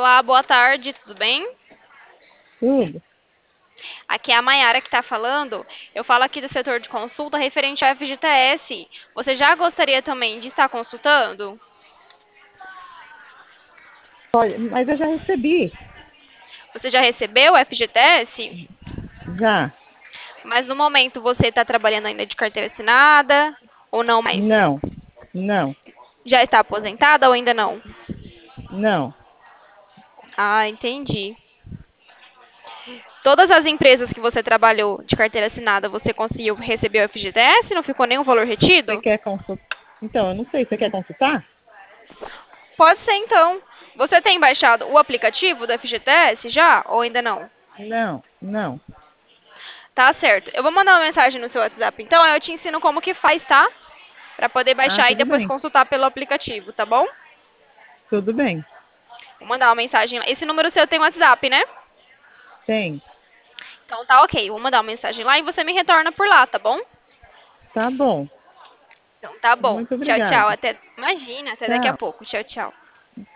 Olá, boa tarde, tudo bem? Tudo. Aqui é a Mayara que está falando. Eu falo aqui do setor de consulta referente ao FGTS. Você já gostaria também de estar consultando? Olha, mas eu já recebi. Você já recebeu o FGTS? Já. Mas no momento você está trabalhando ainda de carteira assinada ou não mais? Não. Não. Já está aposentada ou ainda não? Não. Ah, entendi. Todas as empresas que você trabalhou de carteira assinada, você conseguiu receber o FGTS? Não ficou nenhum valor Você retido? quer consultar? Então, eu não sei. Você quer consultar? Pode ser então. Você tem baixado o aplicativo do FGTS já ou ainda não? Não. Não. Tá certo. Eu vou mandar uma mensagem no seu WhatsApp então, aí eu te ensino como que faz, tá? Pra poder Ah, baixar e tudo depois bem. consultar pelo aplicativo, tá bom? Tudo bem. Vou mandar uma mensagem lá. Esse número seu tem WhatsApp, né? Tem. Então tá ok. Vou mandar uma mensagem lá e você me retorna por lá, tá bom? Tá bom. Então tá bom. Muito Tchau, tchau. obrigada. Até. Imagina, até daqui a Tchau. pouco. Tchau, tchau.